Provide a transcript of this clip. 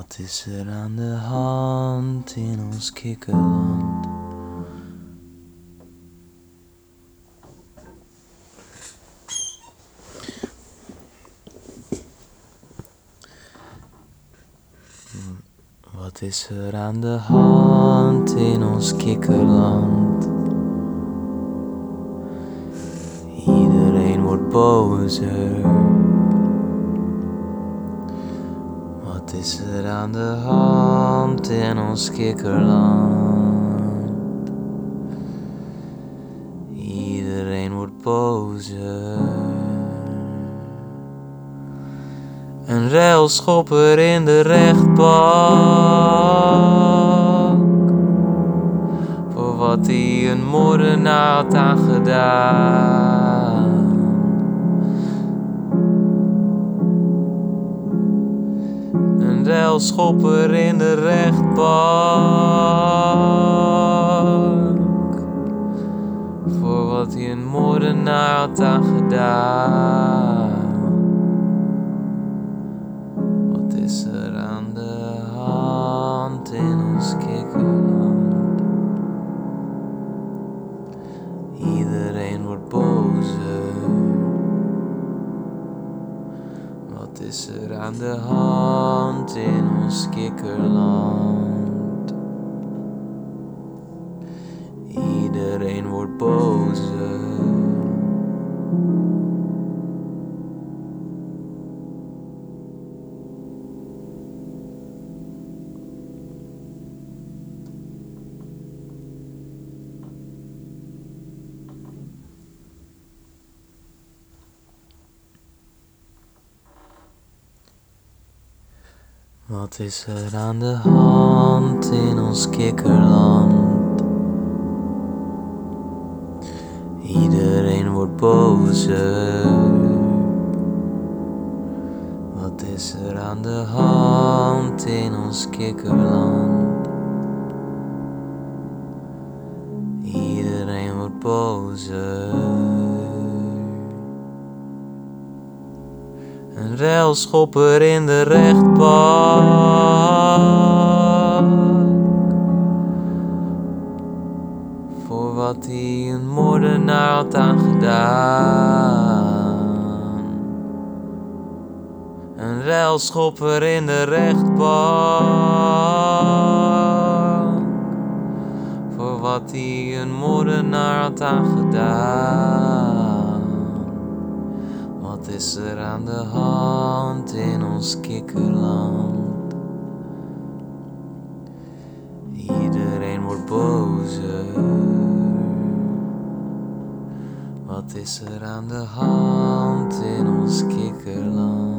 Wat is er aan de hand in ons kikkerland? Wat is er aan de hand in ons kikkerland? Iedereen wordt bozer. Wat is er aan de hand in ons kikkerland? Iedereen wordt bozer. Een railschopper in de rechtbank voor wat hij een moordenaar had aangedaan. Een railschopper in de rechtbank voor wat hij een moordenaar had aangedaan. Wat is er aan de hand in ons kikkerland? Iedereen wordt bozer. Wat is er aan de hand in ons kikkerland? Iedereen wordt bozer. Wat is er aan de hand in ons kikkerland? Iedereen wordt bozer. Wat is er aan de hand in ons kikkerland? Iedereen wordt bozer. Een railschopper in de rechtbank voor wat hij een moordenaar had aangedaan. Een railschopper in de rechtbank voor wat hij een moordenaar had aangedaan. Wat is er aan de hand in ons kikkerland? Iedereen wordt bozer. Wat is er aan de hand in ons kikkerland?